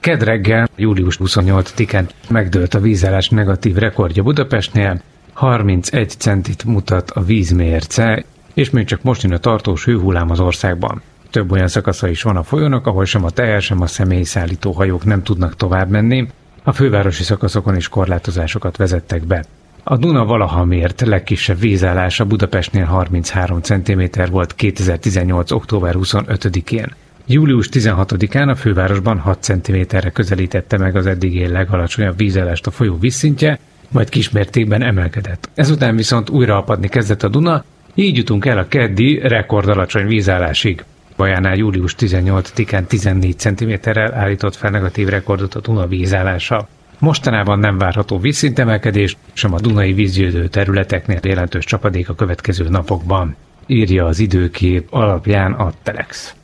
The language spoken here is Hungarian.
Kedd reggel, július 28-án megdőlt a vízállás negatív rekordja Budapestnél, 31 centit mutat a vízmérce, és még csak most jön a tartós hőhullám az országban. Több olyan szakasza is van a folyónak, ahol sem a teher, sem a személyszállító hajók nem tudnak tovább menni. A fővárosi szakaszokon is korlátozásokat vezettek be. A Duna valaha mért legkisebb vízállása Budapestnél 33 cm volt 2018. október 25-én. Július 16-án a fővárosban 6 cm-re közelítette meg az eddigi legalacsonyabb vízállást a folyó vízszintje, majd kismértékben emelkedett. Ezután viszont újra apadni kezdett a Duna, így jutunk el a keddi rekordalacsony vízállásig. Bajánál július 18-án 14 cm-rel állított fel negatív rekordot a Duna vízállása. Mostanában nem várható vízszintemelkedés, sem a dunai vízgyűjtő területeknél jelentős csapadék a következő napokban, írja az időkép alapján a Telex.